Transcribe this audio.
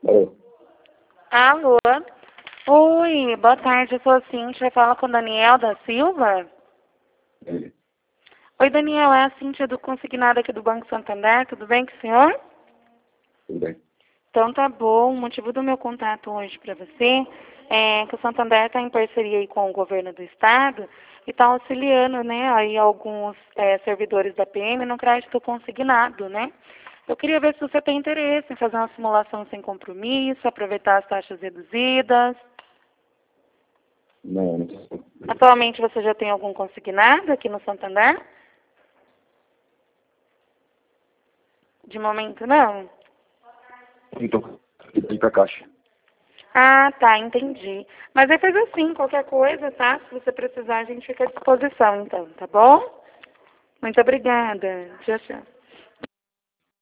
Alô? Alô? Oi, boa tarde, eu sou a Cíntia, fala com o Daniel da Silva. Ele. Oi, Daniel, é a Cíntia do Consignado aqui do Banco Santander, tudo bem com o senhor? Tudo bem. Então tá bom, o motivo do meu contato hoje para você é que o Santander está em parceria aí com o governo do estado e está auxiliando, né, aí alguns servidores da PM no crédito consignado, né? Eu queria ver se você tem interesse em fazer uma simulação sem compromisso, aproveitar as taxas reduzidas. Não, não tô. Atualmente você já tem algum consignado aqui no Santander? De momento não? Então, ir pra caixa. Ah, tá, entendi. Mas aí faz assim, qualquer coisa, tá? Se você precisar, a gente fica à disposição, então, tá bom? Muito obrigada. Tchau, tchau.